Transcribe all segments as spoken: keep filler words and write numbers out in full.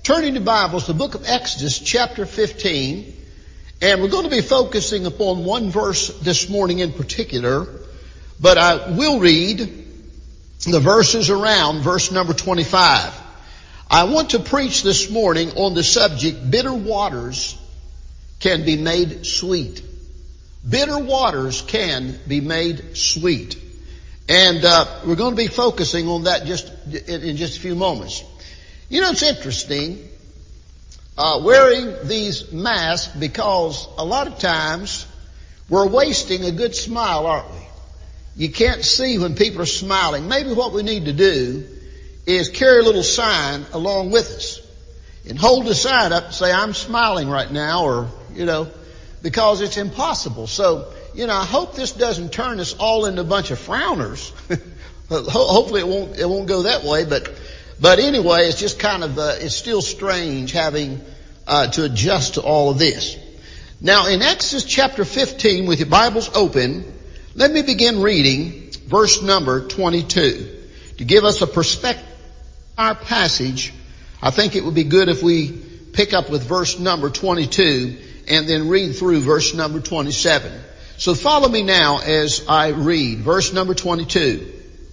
Turning to Bibles, the book of Exodus, chapter fifteen, and we're going to be focusing upon one verse this morning in particular, but I will read the verses around verse number twenty-five. I want to preach this morning on the subject, bitter waters can be made sweet. Bitter waters can be made sweet. And uh, we're going to be focusing on that just in, in just a few moments. You know, it's interesting uh, wearing these masks because a lot of times we're wasting a good smile, aren't we? You can't see when people are smiling. Maybe what we need to do is carry a little sign along with us and hold the sign up and say, I'm smiling right now, or, you know, because it's impossible. So, you know, I hope this doesn't turn us all into a bunch of frowners. Hopefully it won't, it won't go that way, but But anyway, it's just kind of, uh, it's still strange having uh, to adjust to all of this. Now, in Exodus chapter fifteen, with your Bibles open, let me begin reading verse number twenty-two. To give us a perspective of our passage, I think it would be good if we pick up with verse number twenty-two and then read through verse number twenty-seven. So follow me now as I read verse number twenty-two.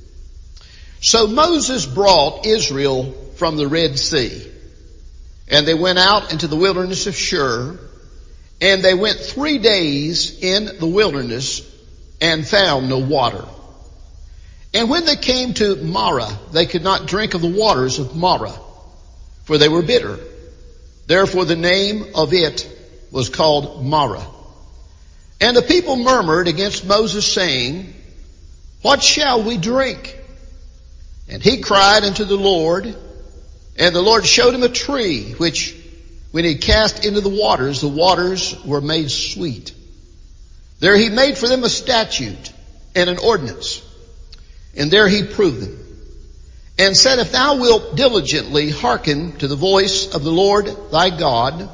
So Moses brought Israel from the Red Sea, and they went out into the wilderness of Shur, and they went three days in the wilderness and found no water. And when they came to Marah, they could not drink of the waters of Marah, for they were bitter. Therefore the name of it was called Marah. And the people murmured against Moses, saying, What shall we drink? And he cried unto the Lord, and the Lord showed him a tree, which when he cast into the waters, the waters were made sweet. There he made for them a statute and an ordinance, and there he proved them, and said, If thou wilt diligently hearken to the voice of the Lord thy God,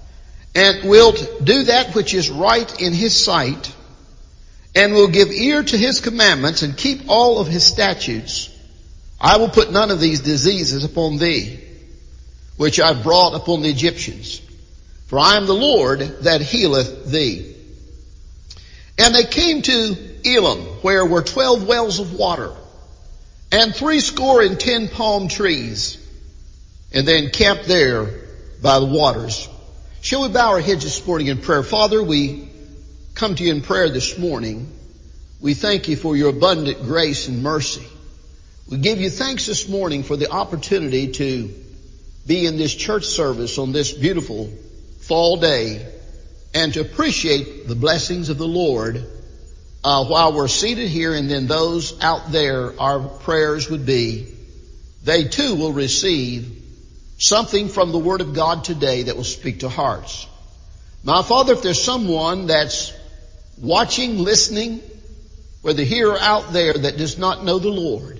and wilt do that which is right in his sight, and will give ear to his commandments, and keep all of his statutes, I will put none of these diseases upon thee, which I brought upon the Egyptians. For I am the Lord that healeth thee. And they came to Elim, where were twelve wells of water, and threescore and ten palm trees, and they encamped there by the waters. Shall we bow our heads this morning in prayer? Father, we come to you in prayer this morning. We thank you for your abundant grace and mercy. We give you thanks this morning for the opportunity to be in this church service on this beautiful fall day and to appreciate the blessings of the Lord uh, while we're seated here, and then those out there, our prayers would be, they too will receive something from the Word of God today that will speak to hearts. My Father, if there's someone that's watching, listening, whether here or out there, that does not know the Lord,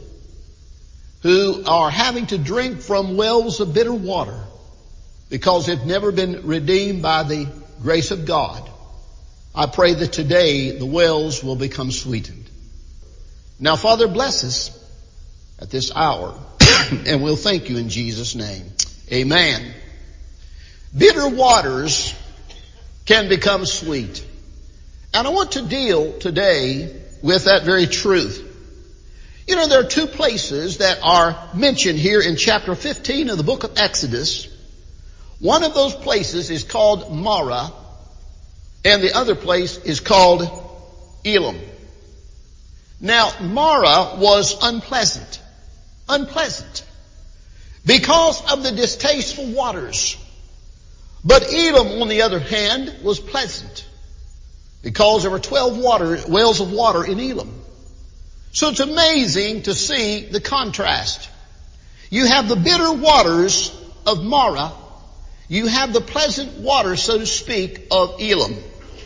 who are having to drink from wells of bitter water because they've never been redeemed by the grace of God, I pray that today the wells will become sweetened. Now, Father, bless us at this hour, and we'll thank you in Jesus' name. Amen. Bitter waters can become sweet. And I want to deal today with that very truth. You know, there are two places that are mentioned here in chapter fifteen of the book of Exodus. One of those places is called Marah, and the other place is called Elim. Now, Marah was unpleasant. Unpleasant. Because of the distasteful waters. But Elim, on the other hand, was pleasant. Because there were twelve water, wells of water in Elim. So it's amazing to see the contrast. You have the bitter waters of Marah. You have the pleasant waters, so to speak, of Elim.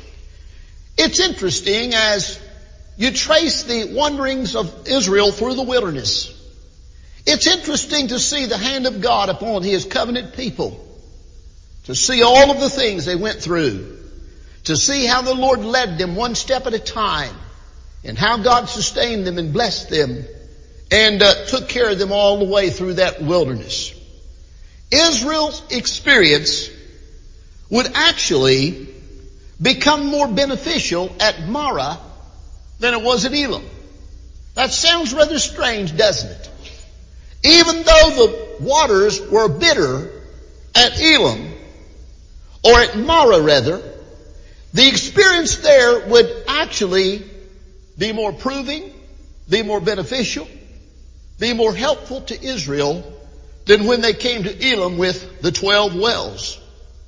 It's interesting as you trace the wanderings of Israel through the wilderness. It's interesting to see the hand of God upon His covenant people. To see all of the things they went through. To see how the Lord led them one step at a time. And how God sustained them and blessed them and uh, took care of them all the way through that wilderness. Israel's experience would actually become more beneficial at Marah than it was at Elim. That sounds rather strange, doesn't it? Even though the waters were bitter at Elim, or at Marah rather, the experience there would actually be more proving, be more beneficial, be more helpful to Israel than when they came to Elim with the twelve wells.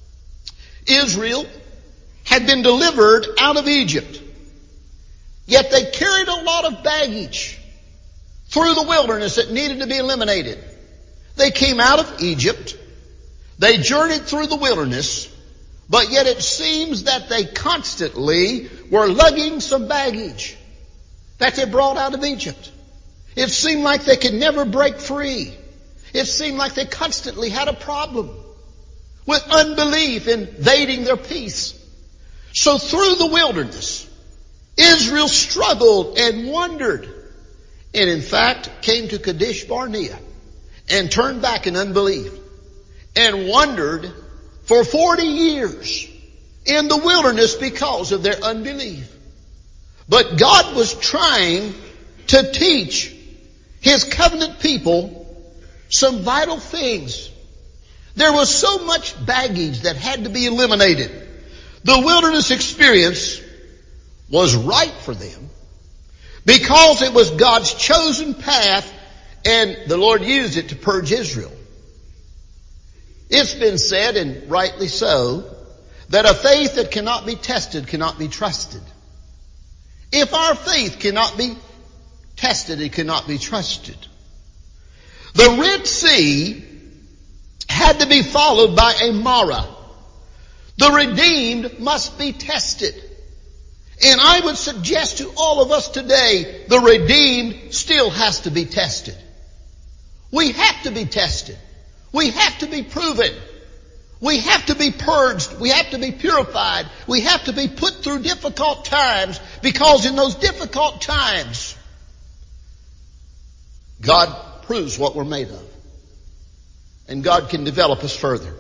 Israel had been delivered out of Egypt, yet they carried a lot of baggage through the wilderness that needed to be eliminated. They came out of Egypt, they journeyed through the wilderness, but yet it seems that they constantly were lugging some baggage that they brought out of Egypt. It seemed like they could never break free. It seemed like they constantly had a problem with unbelief invading their peace. So through the wilderness, Israel struggled and wondered, and in fact came to Kadesh Barnea and turned back in unbelief and wandered for forty years in the wilderness because of their unbelief. But God was trying to teach His covenant people some vital things. There was so much baggage that had to be eliminated. The wilderness experience was right for them because it was God's chosen path, and the Lord used it to purge Israel. It's been said, and rightly so, that a faith that cannot be tested cannot be trusted. If our faith cannot be tested, it cannot be trusted. The Red Sea had to be followed by a Marah. The redeemed must be tested. And I would suggest to all of us today, the redeemed still has to be tested. We have to be tested. We have to be proven. We have to be purged. We have to be purified. We have to be put through difficult times, because in those difficult times, God proves what we're made of. And God can develop us further.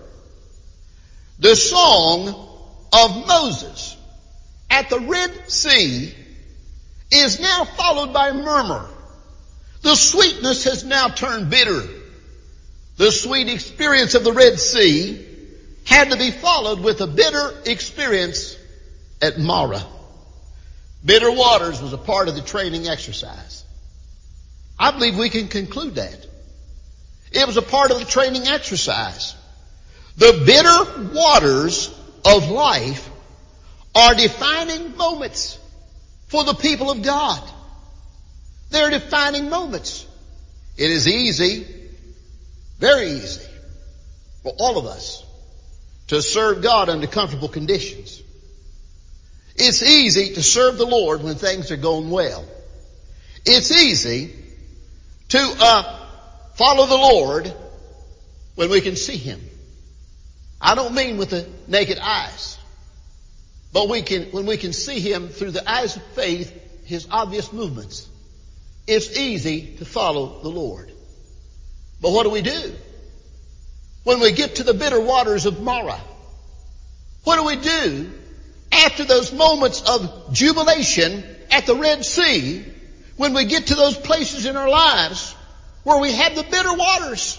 The song of Moses at the Red Sea is now followed by murmur. The sweetness has now turned bitter. The sweet experience of the Red Sea had to be followed with a bitter experience at Marah. Bitter waters was a part of the training exercise. I believe we can conclude that. It was a part of the training exercise. The bitter waters of life are defining moments for the people of God. They're defining moments. It is easy, very easy, for all of us to serve God under comfortable conditions. It's easy to serve the Lord when things are going well. It's easy to uh, follow the Lord when we can see Him. I don't mean with the naked eyes, but we can, when we can see Him through the eyes of faith, His obvious movements. It's easy to follow the Lord. But what do we do when we get to the bitter waters of Marah? What do we do after those moments of jubilation at the Red Sea, when we get to those places in our lives where we have the bitter waters,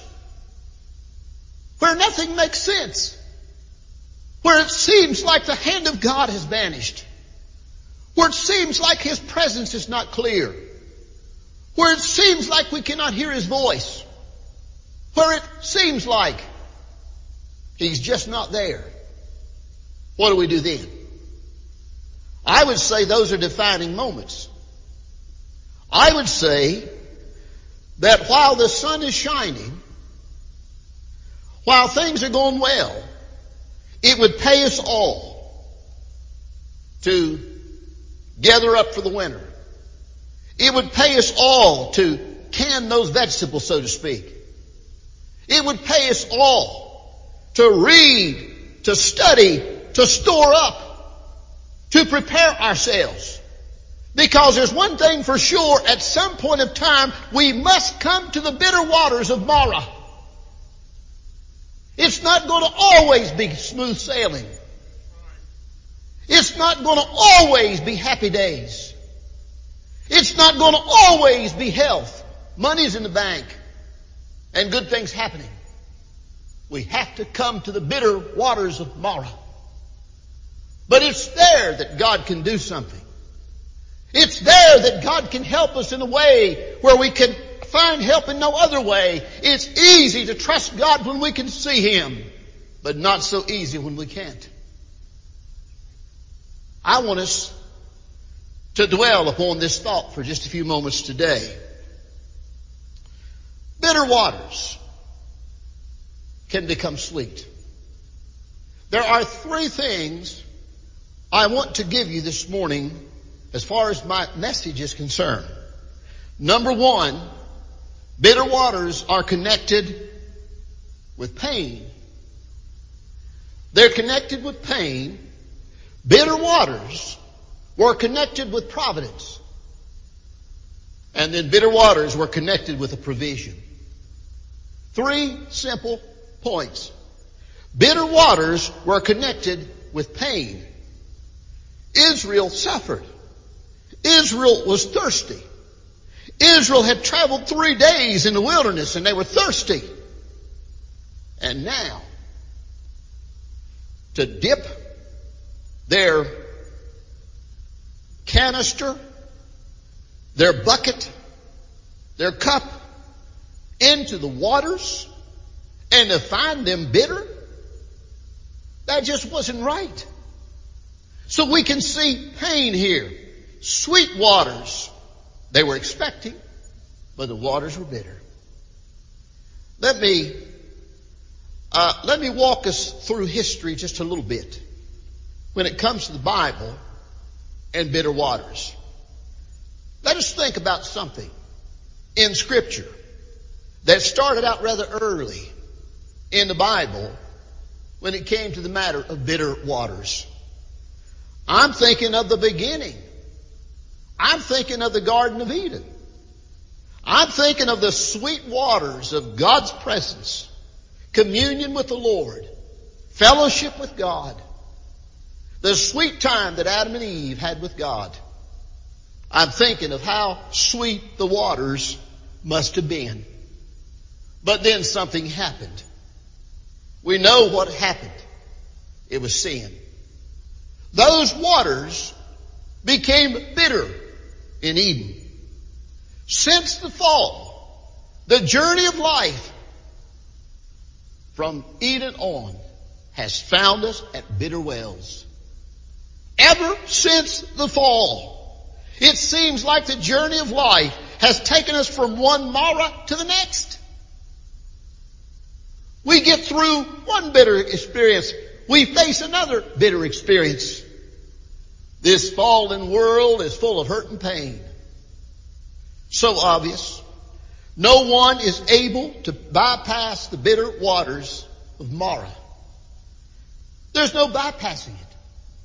where nothing makes sense, where it seems like the hand of God has vanished, where it seems like His presence is not clear, where it seems like we cannot hear His voice, where it seems like He's just not there? What do we do then? I would say those are defining moments. I would say that while the sun is shining, while things are going well, it would pay us all to gather up for the winter. It would pay us all to can those vegetables, so to speak. It would pay us all to read, to study, to store up, to prepare ourselves. Because there's one thing for sure, at some point of time, we must come to the bitter waters of Marah. It's not going to always be smooth sailing. It's not going to always be happy days. It's not going to always be health, money's in the bank, and good things happening. We have to come to the bitter waters of Marah. But it's there that God can do something. It's there that God can help us in a way where we can find help in no other way. It's easy to trust God when we can see Him, but not so easy when we can't. I want us to dwell upon this thought for just a few moments today. Bitter waters can become sweet. There are three things I want to give you this morning as far as my message is concerned. Number one, bitter waters are connected with pain. They're connected with pain. Bitter waters were connected with providence. And then bitter waters were connected with a provision. Three simple points. Bitter waters were connected with pain. Israel suffered. Israel was thirsty. Israel had traveled three days in the wilderness and they were thirsty. And now, to dip their canister, their bucket, their cup into the waters and to find them bitter, that just wasn't right. So we can see pain here. Sweet waters they were expecting, but the waters were bitter. Let me, uh, let me walk us through history just a little bit when it comes to the Bible and bitter waters. Let us think about something in Scripture that started out rather early in the Bible when it came to the matter of bitter waters. I'm thinking of the beginning. I'm thinking of the Garden of Eden. I'm thinking of the sweet waters of God's presence, communion with the Lord, fellowship with God, the sweet time that Adam and Eve had with God. I'm thinking of how sweet the waters must have been. But then something happened. We know what happened. It was sin. Those waters became bitter in Eden. Since the fall, the journey of life from Eden on has found us at bitter wells. Ever since the fall, it seems like the journey of life has taken us from one Marah to the next. We get through one bitter experience, we face another bitter experience. This fallen world is full of hurt and pain. So obvious. No one is able to bypass the bitter waters of Marah. There's no bypassing it.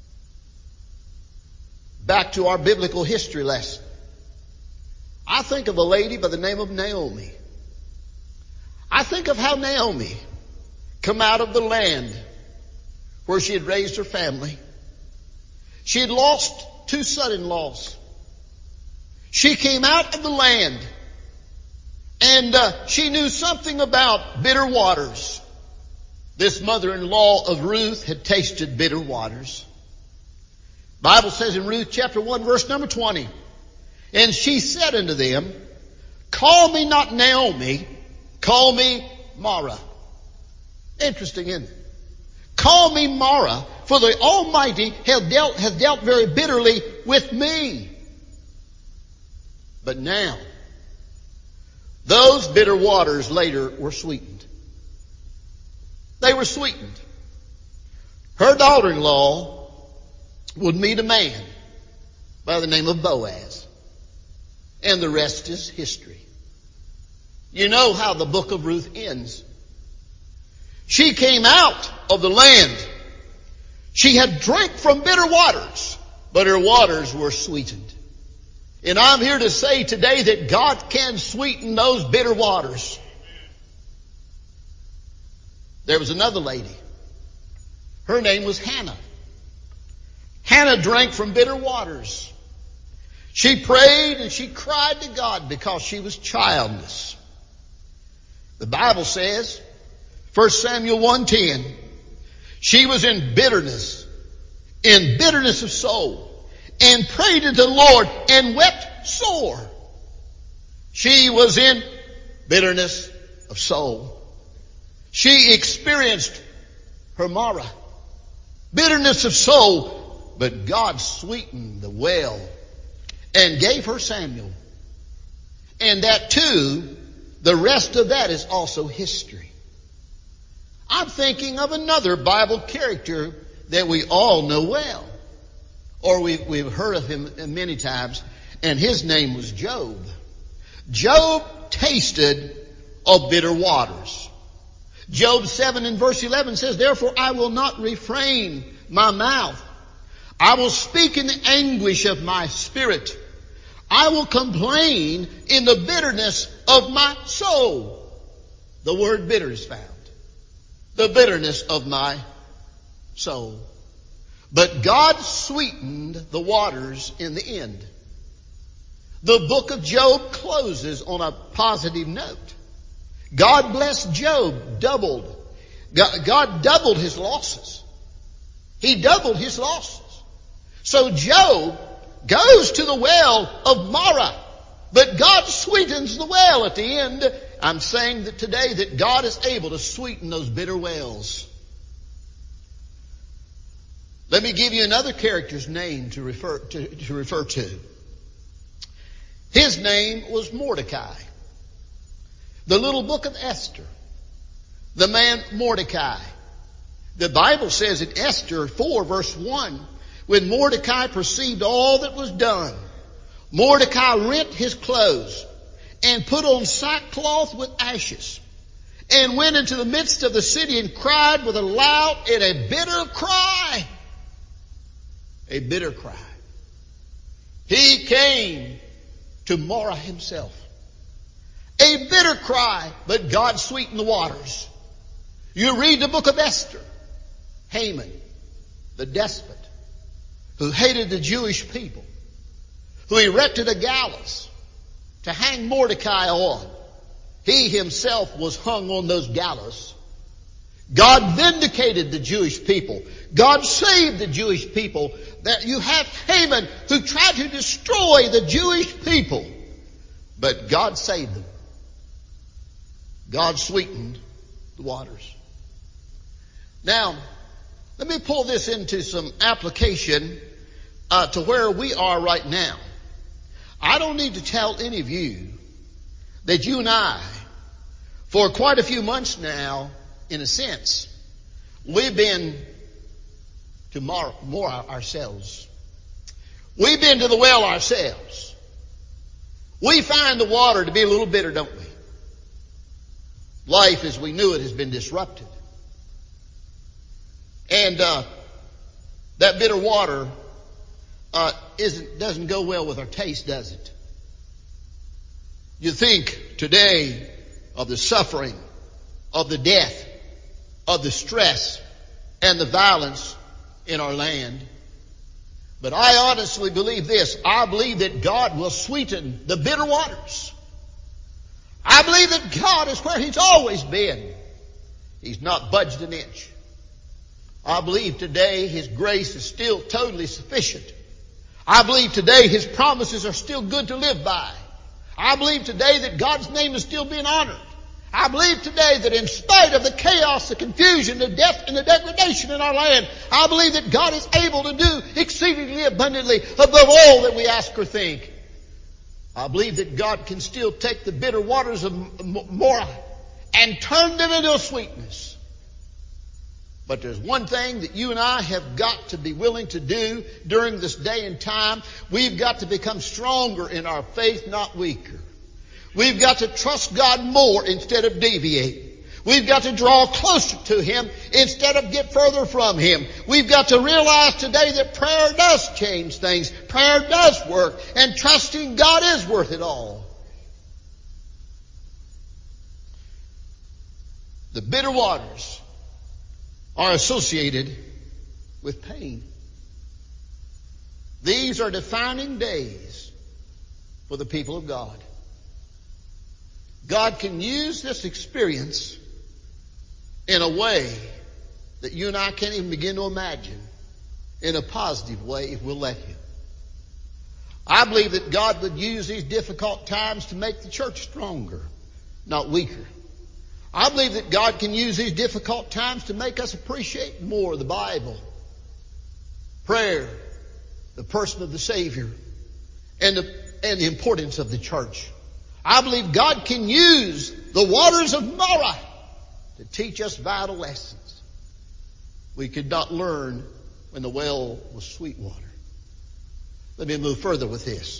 Back to our biblical history lesson. I think of a lady by the name of Naomi. I think of how Naomi come out of the land where she had raised her family. She had lost two son-in-laws. She came out of the land and uh, she knew something about bitter waters. This mother-in-law of Ruth had tasted bitter waters. Bible says in Ruth chapter one verse number twenty, and she said unto them, call me not Naomi, call me Marah. Interesting, isn't it? Call me Marah, for the Almighty has dealt, has dealt very bitterly with me. But now, those bitter waters later were sweetened. They were sweetened. Her daughter-in-law would meet a man by the name of Boaz. And the rest is history. You know how the book of Ruth ends. She came out of the land. She had drank from bitter waters, but her waters were sweetened. And I'm here to say today that God can sweeten those bitter waters. There was another lady. Her name was Hannah. Hannah drank from bitter waters. She prayed and she cried to God because she was childless. The Bible says, First Samuel one ten, she was in bitterness, in bitterness of soul, and prayed to the Lord and wept sore. She was in bitterness of soul. She experienced her Mara, bitterness of soul, but God sweetened the well and gave her Samuel. And that too, the rest of that is also history. I'm thinking of another Bible character that we all know well, or we've, we've heard of him many times, and his name was Job. Job tasted of bitter waters. Job seven and verse eleven says, therefore I will not refrain my mouth. I will speak in the anguish of my spirit. I will complain in the bitterness of my soul. The word bitter is found. The bitterness of my soul. But God sweetened the waters in the end. The book of Job closes on a positive note. God blessed Job, doubled. God doubled his losses. He doubled his losses. So Job goes to the well of Mara, but God sweetens the well at the end. I'm saying that today that God is able to sweeten those bitter wells. Let me give you another character's name to refer to, to refer to. His name was Mordecai. The little book of Esther. The man Mordecai. The Bible says in Esther four verse one, when Mordecai perceived all that was done, Mordecai rent his clothes and put on sackcloth with ashes and went into the midst of the city and cried with a loud and a bitter cry. A bitter cry. He came to Mara himself. A bitter cry, but God sweetened the waters. You read the book of Esther. Haman, the despot, who hated the Jewish people, who erected a gallows to hang Mordecai on. He himself was hung on those gallows. God vindicated the Jewish people. God saved the Jewish people. That you have Haman who tried to destroy the Jewish people, but God saved them. God sweetened the waters. Now, let me pull this into some application uh, to where we are right now. I don't need to tell any of you that you and I, for quite a few months now, in a sense, we've been to more, more ourselves. We've been to the well ourselves. We find the water to be a little bitter, don't we? Life as we knew it has been disrupted. And uh, that bitter water uh, isn't doesn't go well with our taste, does it? You think today of the suffering, of the death, of the stress, and the violence in our land. But I honestly believe this. I believe that God will sweeten the bitter waters. I believe that God is where He's always been. He's not budged an inch. I believe today His grace is still totally sufficient. I believe today His promises are still good to live by. I believe today that God's name is still being honored. I believe today that in spite of the chaos, the confusion, the death, and the degradation in our land, I believe that God is able to do exceedingly abundantly above all that we ask or think. I believe that God can still take the bitter waters of Mara and turn them into a sweetness. But there's one thing that you and I have got to be willing to do during this day and time. We've got to become stronger in our faith, not weaker. We've got to trust God more instead of deviate. We've got to draw closer to Him instead of get further from Him. We've got to realize today that prayer does change things. Prayer does work. And trusting God is worth it all. The bitter waters are associated with pain. These are defining days for the people of God. God can use this experience in a way that you and I can't even begin to imagine, in a positive way if we'll let Him. I believe that God would use these difficult times to make the church stronger, not weaker. I believe that God can use these difficult times to make us appreciate more the Bible, prayer, the person of the Savior, and the, and the importance of the church. I believe God can use the waters of Marah to teach us vital lessons we could not learn when the well was sweet water. Let me move further with this.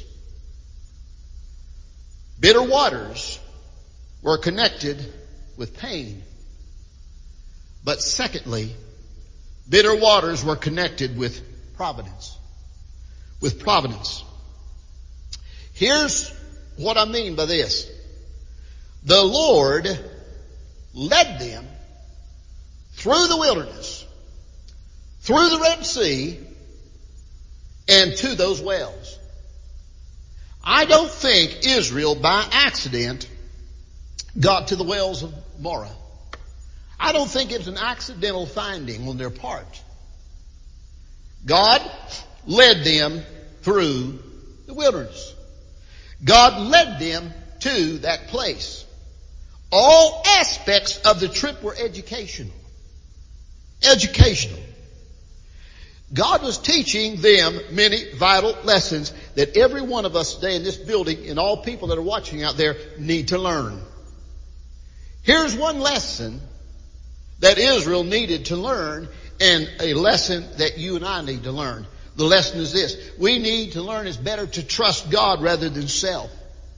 Bitter waters were connected with pain. But secondly, bitter waters were connected with providence. With providence. Here's what I mean by this. The Lord led them through the wilderness, through the Red Sea, and to those wells. I don't think Israel by accident got to the wells of Marah. I don't think it was an accidental finding on their part. God led them through the wilderness. God led them to that place. All aspects of the trip were educational. Educational. God was teaching them many vital lessons that every one of us today in this building and all people that are watching out there need to learn. Here's one lesson that Israel needed to learn, and a lesson that you and I need to learn. The lesson is this. We need to learn it's better to trust God rather than self.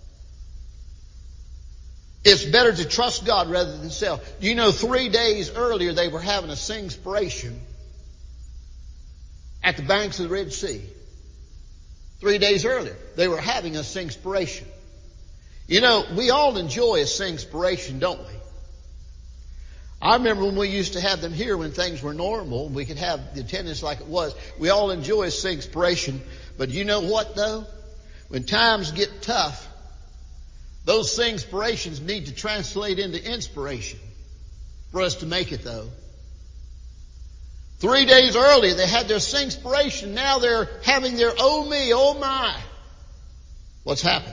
It's better to trust God rather than self. Do you know three days earlier they were having a singspiration at the banks of the Red Sea? Three days earlier they were having a singspiration. You know, we all enjoy a singspiration, don't we? I remember when we used to have them here when things were normal and we could have the attendance like it was. We all enjoy a singspiration. But you know what though? When times get tough, those singspirations need to translate into inspiration for us to make it though. Three days earlier they had their singspiration. Now they're having their oh me, oh my. What's happened?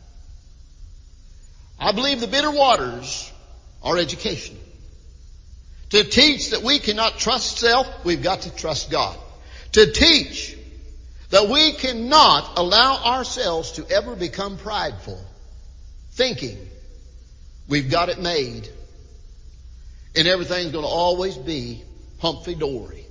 I believe the bitter waters are educational. To teach that we cannot trust self, we've got to trust God. To teach that we cannot allow ourselves to ever become prideful, thinking we've got it made and everything's going to always be humpy-dory.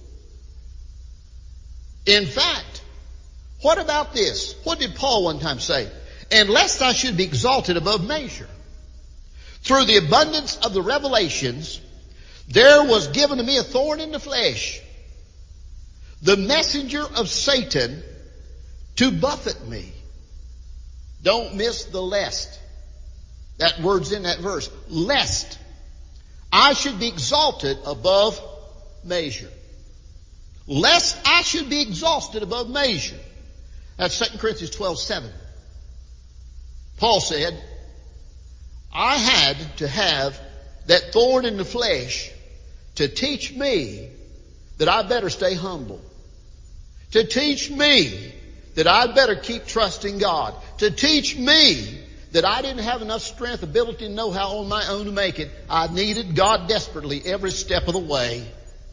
In fact, what about this? What did Paul one time say? And lest I should be exalted above measure, through the abundance of the revelations, there was given to me a thorn in the flesh, the messenger of Satan to buffet me. Don't miss the lest. That word's in that verse. Lest I should be exalted above measure. Lest I should be exhausted above measure. That's Second Corinthians twelve seven. Paul said, I had to have that thorn in the flesh to teach me that I better stay humble. To teach me that I better keep trusting God. To teach me that I didn't have enough strength, ability, and know-how on my own to make it. I needed God desperately every step of the way.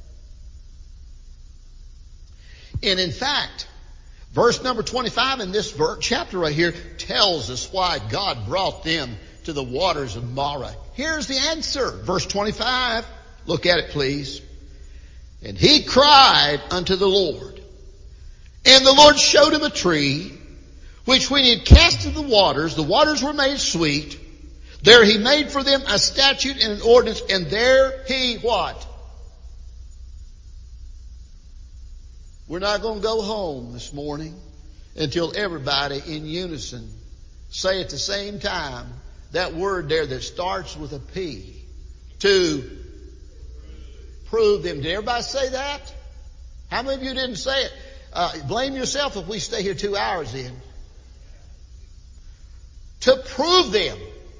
And in fact, verse number twenty-five in this verse, chapter right here tells us why God brought them to the waters of Marah. Here's the answer. Verse twenty-five. Look at it, please. And he cried unto the Lord. And the Lord showed him a tree, which when he had cast into the waters, the waters were made sweet. There he made for them a statute and an ordinance, and there he what? We're not going to go home this morning until everybody in unison say at the same time that word there that starts with a P. To prove them. Did everybody say that? How many of you didn't say it? Uh, blame yourself if we stay here two hours in. To prove them.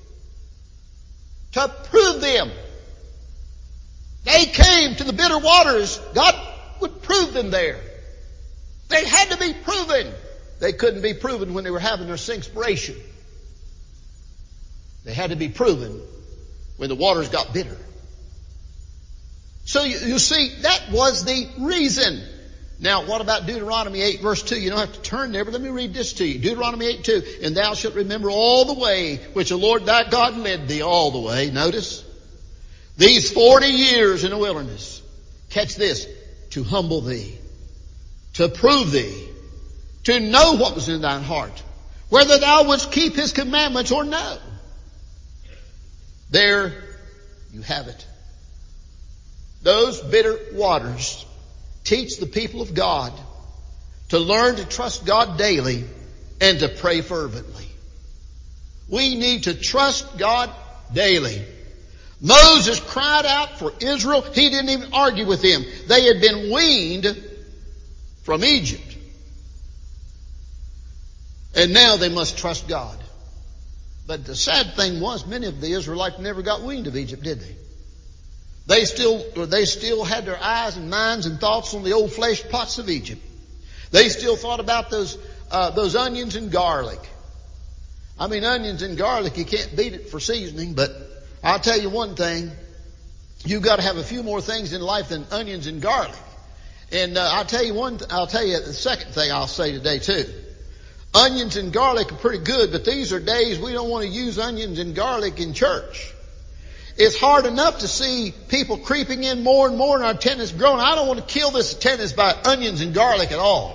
To prove them. They came to the bitter waters. God would prove them there. They had to be proven. They couldn't be proven when they were having their singspiration. They had to be proven when the waters got bitter. So you, you see, that was the reason. Now, what about Deuteronomy eight verse two? You don't have to turn there, but let me read this to you. Deuteronomy eight two. And thou shalt remember all the way which the Lord thy God led thee all the way. Notice. These forty years in the wilderness. Catch this. To humble thee. To prove thee. To know what was in thine heart. Whether thou wouldst keep his commandments or no. There you have it. Those bitter waters teach the people of God to learn to trust God daily and to pray fervently. We need to trust God daily. Moses cried out for Israel. He didn't even argue with them. They had been weaned from Egypt. And now they must trust God. But the sad thing was, many of the Israelites never got weaned of Egypt, did they? They still, they still had their eyes and minds and thoughts on the old flesh pots of Egypt. They still thought about those, uh, those onions and garlic. I mean, onions and garlic, you can't beat it for seasoning, but I'll tell you one thing. You've got to have a few more things in life than onions and garlic. And, uh, I'll tell you one, I'll tell you the second thing I'll say today too. Onions and garlic are pretty good, but these are days we don't want to use onions and garlic in church. It's hard enough to see people creeping in more and more and our attendance growing. I don't want to kill this attendance by onions and garlic at all.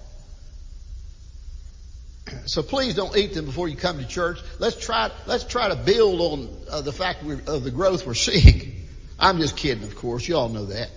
So please don't eat them before you come to church. Let's try, let's try to build on uh, the fact we're, of the growth we're seeing. I'm just kidding, of course. You all know that.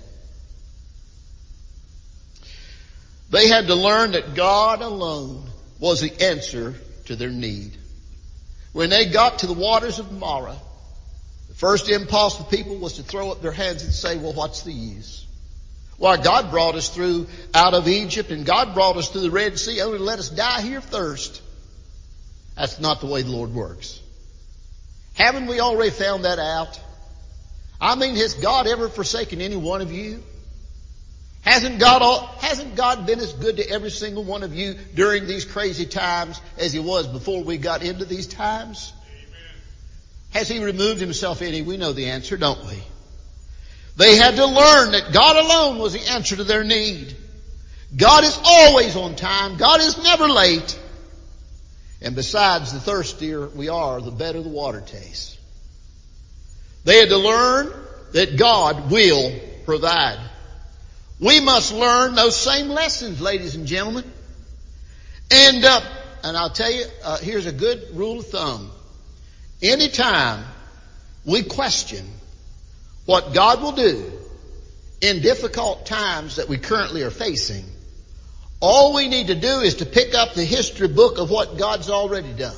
They had to learn that God alone was the answer to their need. When they got to the waters of Marah, the first impulse of the people was to throw up their hands and say, well, what's the use? Why, God brought us through out of Egypt and God brought us through the Red Sea only to let us die here of thirst. That's not the way the Lord works. Haven't we already found that out? I mean, has God ever forsaken any one of you? Hasn't God all, hasn't God been as good to every single one of you during these crazy times as He was before we got into these times? Amen. Has He removed Himself any? We know the answer, don't we? They had to learn that God alone was the answer to their need. God is always on time. God is never late. And besides, the thirstier we are, the better the water tastes. They had to learn that God will provide. We must learn those same lessons, ladies and gentlemen. And, uh, and I'll tell you, uh, here's a good rule of thumb. Anytime we question what God will do in difficult times that we currently are facing, all we need to do is to pick up the history book of what God's already done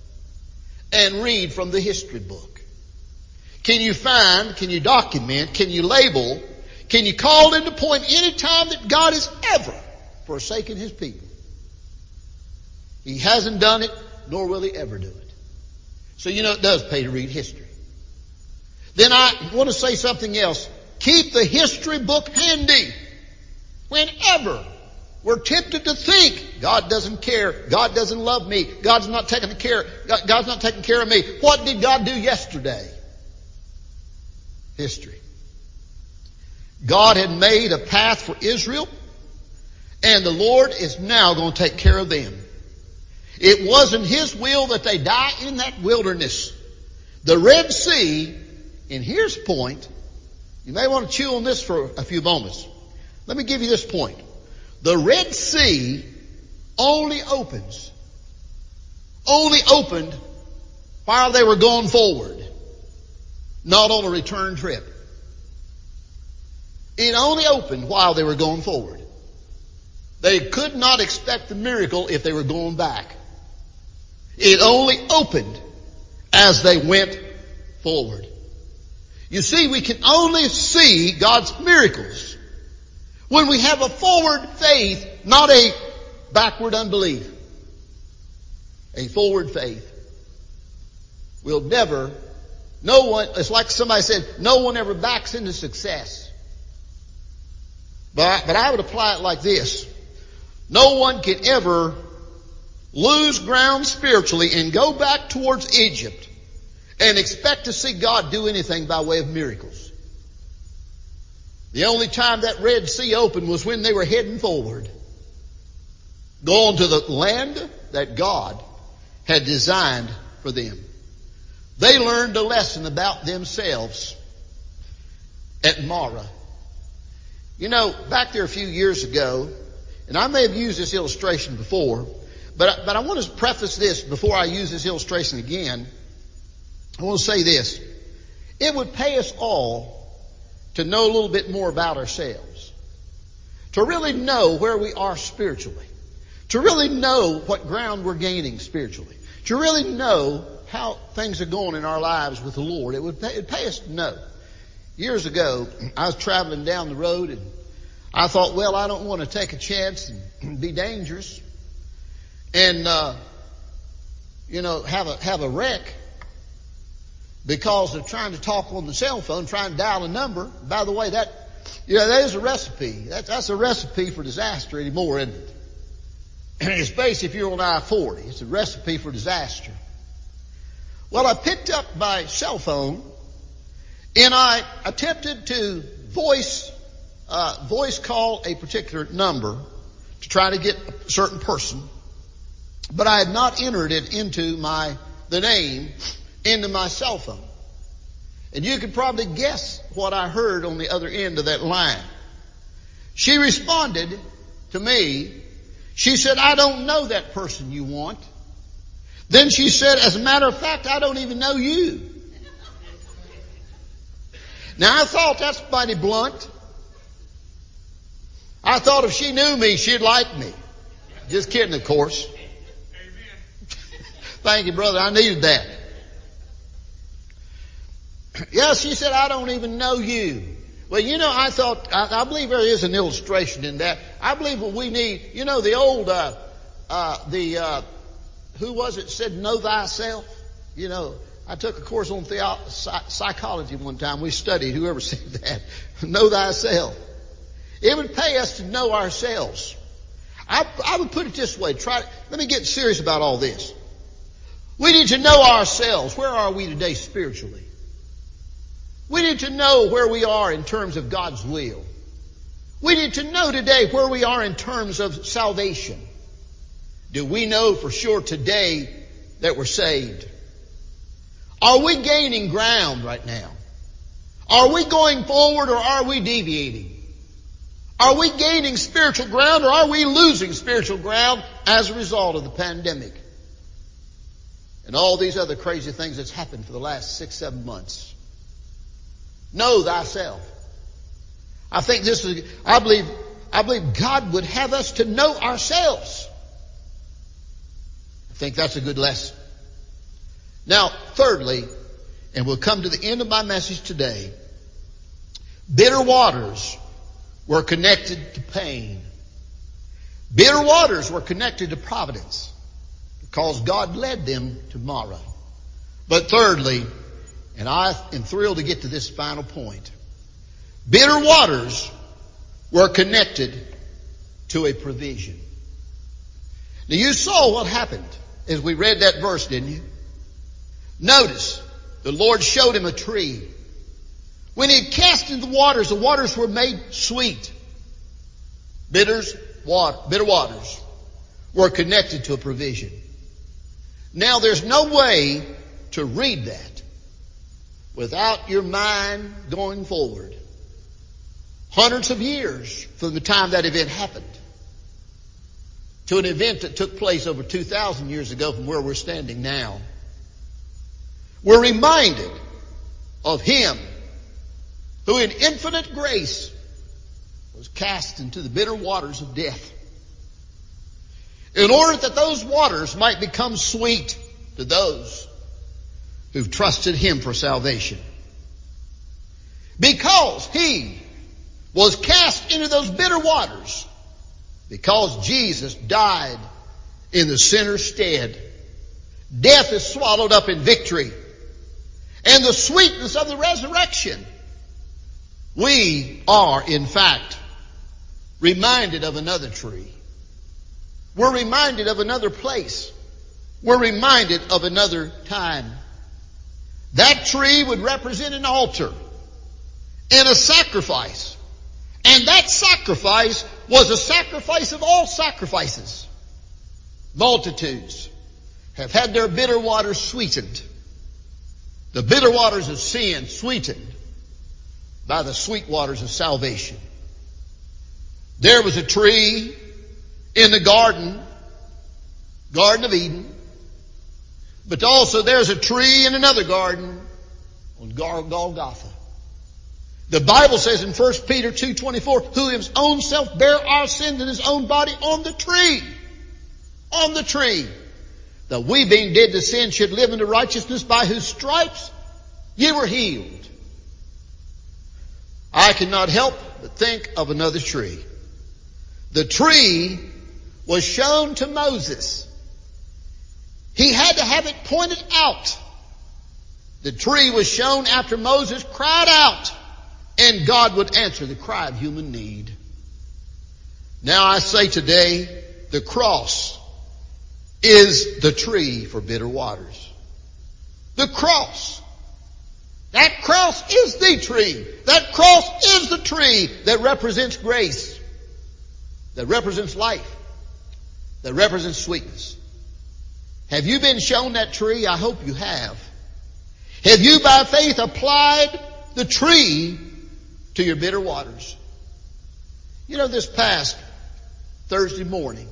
and read from the history book. Can you find, can you document, can you label, can you call into point any time that God has ever forsaken His people? He hasn't done it, nor will He ever do it. So you know it does pay to read history. Then I want to say something else. Keep the history book handy. Whenever we're tempted to think God doesn't care, God doesn't love me, God's not taking care, God's not taking care of me. What did God do yesterday? History. God had made a path for Israel, and the Lord is now going to take care of them. It wasn't His will that they die in that wilderness. The Red Sea, and here's the point. You may want to chew on this for a few moments. Let me give you this point. The Red Sea only opens, only opened while they were going forward, not on a return trip. It only opened while they were going forward. They could not expect the miracle if they were going back. It only opened as they went forward. You see, we can only see God's miracles when we have a forward faith, not a backward unbelief. A forward faith. We'll never, no one, it's like somebody said, no one ever backs into success. But I, but I would apply it like this. No one can ever lose ground spiritually and go back towards Egypt and expect to see God do anything by way of miracles. The only time that Red Sea opened was when they were heading forward, going to the land that God had designed for them. They learned a lesson about themselves at Marah. You know, back there a few years ago, and I may have used this illustration before, but, but I want to preface this before I use this illustration again. I want to say this. It would pay us all to know a little bit more about ourselves. To really know where we are spiritually. To really know what ground we're gaining spiritually. To really know how things are going in our lives with the Lord. It would pay, it'd pay us to know. Years ago, I was traveling down the road and I thought, well, I don't want to take a chance and be dangerous and, uh, you know, have a, have a wreck because of trying to talk on the cell phone, trying to dial a number. By the way, that, you know, that is a recipe. That, that's a recipe for disaster anymore, isn't it? Especially if you're on I forty. It's a recipe for disaster. Well, I picked up my cell phone and I attempted to voice, uh, voice call a particular number to try to get a certain person, but I had not entered it into my, the name into my cell phone. And you could probably guess what I heard on the other end of that line. She responded to me. She said, I don't know that person you want. Then she said, as a matter of fact, I don't even know you. Now I thought that's mighty blunt. I thought if she knew me, she'd like me. Just kidding, of course. Thank you, brother. I needed that. Yeah, she said, I don't even know you. Well, you know, I thought, I, I believe there is an illustration in that. I believe what we need, you know, the old, uh, uh, the, uh, who was it said, know thyself? You know, I took a course on theo- psychology one time. We studied, whoever said that, know thyself. It would pay us to know ourselves. I, I would put it this way. Try, let me get serious about all this. We need to know ourselves. Where are we today spiritually? We need to know where we are in terms of God's will. We need to know today where we are in terms of salvation. Do we know for sure today that we're saved? Are we gaining ground right now? Are we going forward or are we deviating? Are we gaining spiritual ground or are we losing spiritual ground as a result of the pandemic? And all these other crazy things that's happened for the last six, seven months. Know thyself. I think this is, I believe, I believe God would have us to know ourselves. I think that's a good lesson. Now, thirdly, and we'll come to the end of my message today, bitter waters were connected to pain. Bitter waters were connected to providence because God led them to Marah. But thirdly, and I am thrilled to get to this final point, bitter waters were connected to a provision. Now you saw what happened as we read that verse, didn't you? Notice, the Lord showed him a tree. When he had cast into the waters, the waters were made sweet. Bitters, water, bitter waters were connected to a provision. Now there's no way to read that without your mind going forward. Hundreds of years from the time that event happened to an event that took place over two thousand years ago from where we're standing now. We're reminded of Him who in infinite grace was cast into the bitter waters of death in order that those waters might become sweet to those who've trusted Him for salvation. because he was cast into those bitter waters, because Jesus died in the sinner's stead. Death is swallowed up in victory. And the sweetness of the resurrection. We are, in fact, reminded of another tree. We're reminded of another place. We're reminded of another time. That tree would represent an altar and a sacrifice. And that sacrifice was a sacrifice of all sacrifices. Multitudes have had their bitter waters sweetened. The bitter waters of sin sweetened by the sweet waters of salvation. There was a tree in the garden, Garden of Eden. But also there's a tree in another garden on Golgotha. The Bible says in First Peter two twenty-four, who his own self bare our sins in his own body on the tree. On the tree. That we being dead to sin should live unto righteousness, by whose stripes ye were healed. I cannot help but think of another tree. The tree was shown to Moses. He had to have it pointed out. The tree was shown after Moses cried out, and God would answer the cry of human need. Now I say today, the cross is the tree for bitter waters. The cross. That cross is the tree. That cross is the tree that represents grace, that represents life, that represents sweetness. Have you been shown that tree? I hope you have. Have you by faith applied the tree to your bitter waters? You know, this past Thursday morning,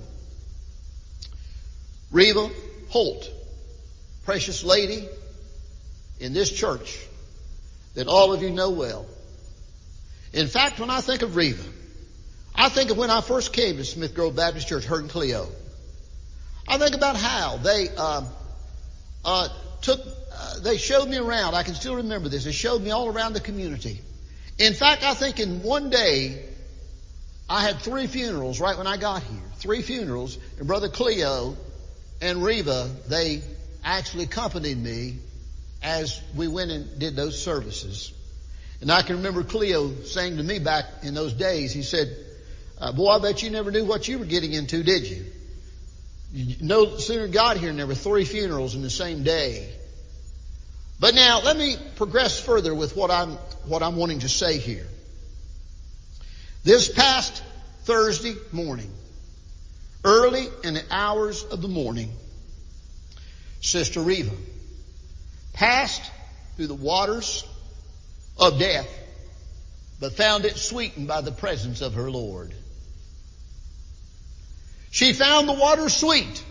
Reva Holt, precious lady in this church that all of you know well. In fact, when I think of Reva, I think of when I first came to Smith Grove Baptist Church, her and Cleo. I think about how they uh, uh, took, uh, they showed me around. I can still remember this. They showed me all around the community. In fact, I think in one day, I had three funerals right when I got here. Three funerals. And Brother Cleo and Reva, they actually accompanied me as we went and did those services. And I can remember Cleo saying to me back in those days, he said, uh, boy, I bet you never knew what you were getting into, did you? You no sooner got here and there were three funerals in the same day. But now let me progress further with what I'm, what I'm wanting to say here. This past Thursday morning, early in the hours of the morning, Sister Reva passed through the waters of death, but found it sweetened by the presence of her Lord. She found the water sweet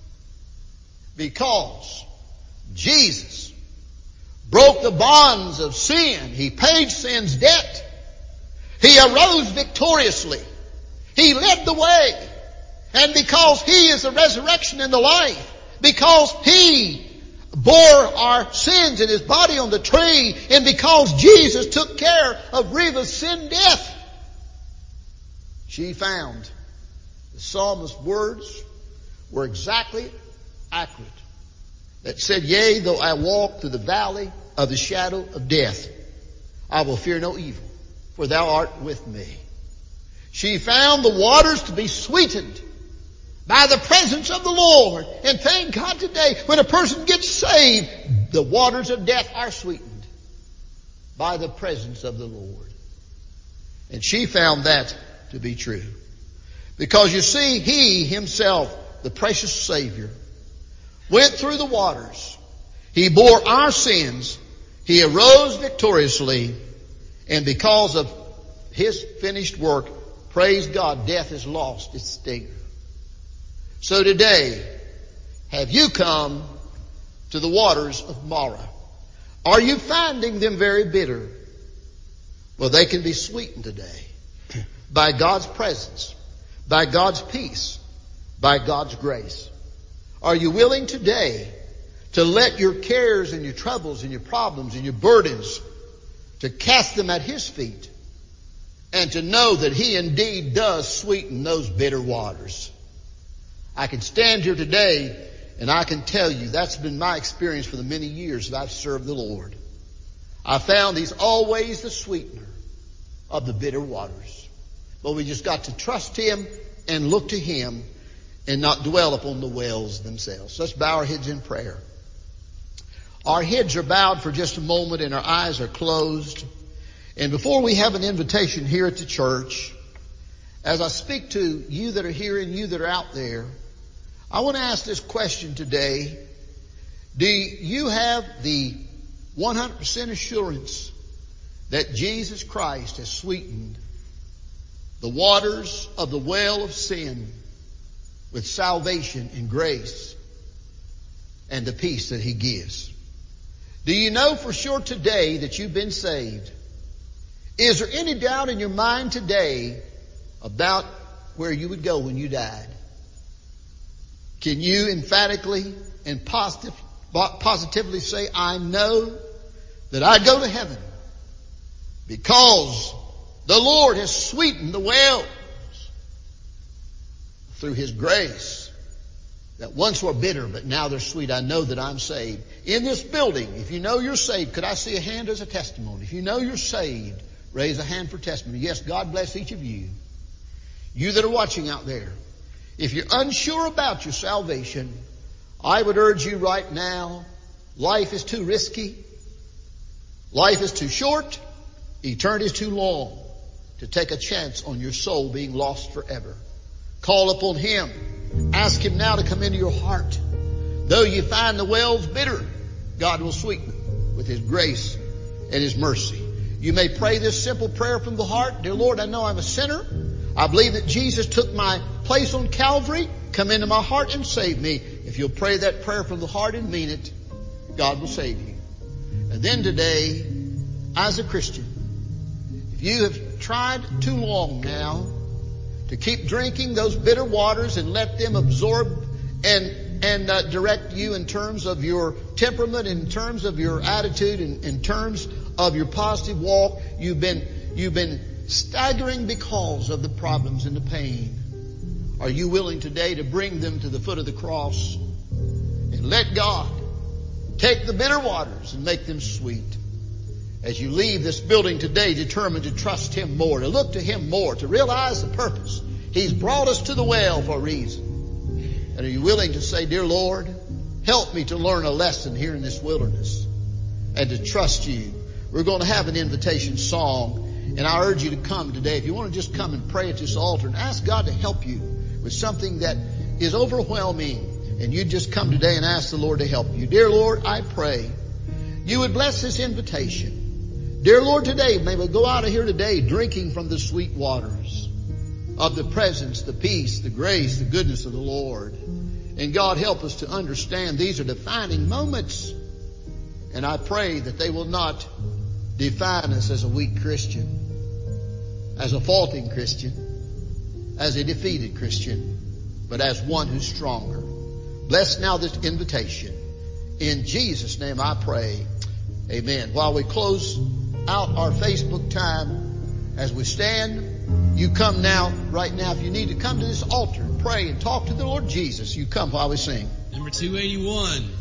because Jesus broke the bonds of sin. He paid sin's debt. He arose victoriously. He led the way. And because He is the resurrection and the life, because He bore our sins in His body on the tree, and because Jesus took care of Reva's sin death, she found the psalmist's words were exactly accurate. That said, yea, though I walk through the valley of the shadow of death, I will fear no evil, for thou art with me. She found the waters to be sweetened by the presence of the Lord. And thank God today, when a person gets saved, the waters of death are sweetened by the presence of the Lord. And she found that to be true. Because you see, He Himself, the precious Savior, went through the waters. He bore our sins. He arose victoriously. And because of His finished work, praise God, death has lost its sting. So today, have you come to the waters of Mara? Are you finding them very bitter? Well, they can be sweetened today by God's presence, by God's peace, by God's grace. Are you willing today to let your cares and your troubles and your problems and your burdens to cast them at His feet, and to know that He indeed does sweeten those bitter waters. I can stand here today and I can tell you that's been my experience for the many years that I've served the Lord. I found He's always the sweetener of the bitter waters. But we just got to trust Him and look to Him and not dwell upon the wells themselves. So let's bow our heads in prayer. Our heads are bowed for just a moment and our eyes are closed. And before we have an invitation here at the church, as I speak to you that are here and you that are out there, I want to ask this question today. Do you have the one hundred percent assurance that Jesus Christ has sweetened the waters of the well of sin with salvation and grace and the peace that He gives? Do you know for sure today that you've been saved? Is there any doubt in your mind today about where you would go when you died? Can you emphatically and positive, positively say, I know that I go to heaven because the Lord has sweetened the wells through His grace that once were bitter, but now they're sweet. I know that I'm saved. In this building, if you know you're saved, could I see a hand as a testimony? If you know you're saved, raise a hand for testimony. Yes, God bless each of you. You that are watching out there, if you're unsure about your salvation, I would urge you right now, life is too risky. Life is too short. Eternity is too long to take a chance on your soul being lost forever. Call upon Him. Ask Him now to come into your heart. Though you find the wells bitter, God will sweeten them with His grace and His mercy. You may pray this simple prayer from the heart. Dear Lord, I know I'm a sinner. I believe that Jesus took my place on Calvary. Come into my heart and save me. If you'll pray that prayer from the heart and mean it, God will save you. And then today, as a Christian, if you have tried too long now to keep drinking those bitter waters and let them absorb and and uh, direct you in terms of your temperament, in terms of your attitude, in, in terms of your positive walk, you've been you've been staggering because of the problems and the pain. Are you willing today to bring them to the foot of the cross and let God take the bitter waters and make them sweet? As you leave this building today, determined to trust Him more, to look to Him more, to realize the purpose. He's brought us to the well for a reason. And are you willing to say, Dear Lord, help me to learn a lesson here in this wilderness and to trust You? We're going to have an invitation song, and I urge you to come today. If you want to just come and pray at this altar and ask God to help you with something that is overwhelming, and you just come today and ask the Lord to help you. Dear Lord, I pray You would bless this invitation. Dear Lord, today, may we go out of here today drinking from the sweet waters of the presence, the peace, the grace, the goodness of the Lord. And God, help us to understand these are defining moments. And I pray that they will not define us as a weak Christian, as a faulting Christian, as a defeated Christian, but as one who's stronger. Bless now this invitation. In Jesus' name I pray. Amen. While we close out our Facebook time, as we stand, you come now, right now. If you need to come to this altar and pray and talk to the Lord Jesus, you come while we sing. Number two eighty-one.